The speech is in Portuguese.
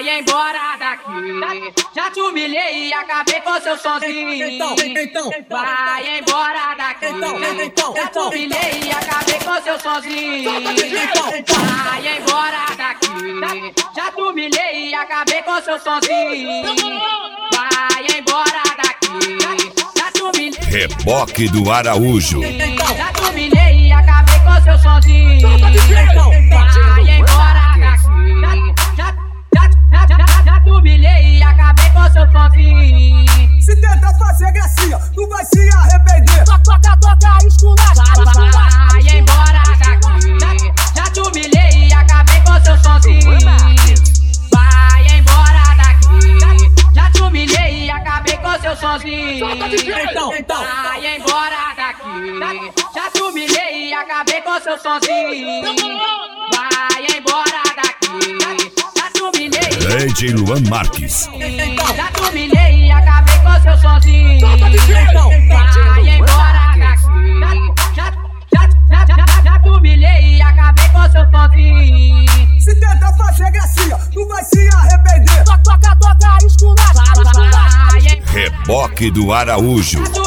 Vai embora daqui, já te humilhei e acabei com seu sozinho. Vai embora daqui, já te humilhei e acabei com seu sozinho. Vai embora daqui, já te humilhei e acabei com seu sozinho. Vai embora daqui, já te humilhei. Reboque do Araújo. Já te humilhei e acabei com seu sozinho. Vai embora daqui, já te humilhei e acabei com seu sozinho. Se tentar fazer gracinha, tu vai se arrepender. Toca esculacha. Vai embora daqui, já te humilhei e acabei com seu sozinho. Vai embora daqui, já te humilhei e acabei com seu sozinho. Vai embora daqui, já te humilhei e acabei com seu sozinho. Vai embora daqui, já te humilhei. DJ Luan Marques. Já te humilhei e acabei com seu sozinho. Vai embora daqui, já te humilhei e acabei com seu sozinho. Se tentar fazer gracinha, tu vai se arrepender. Toca esculacha. Reboque do Araújo.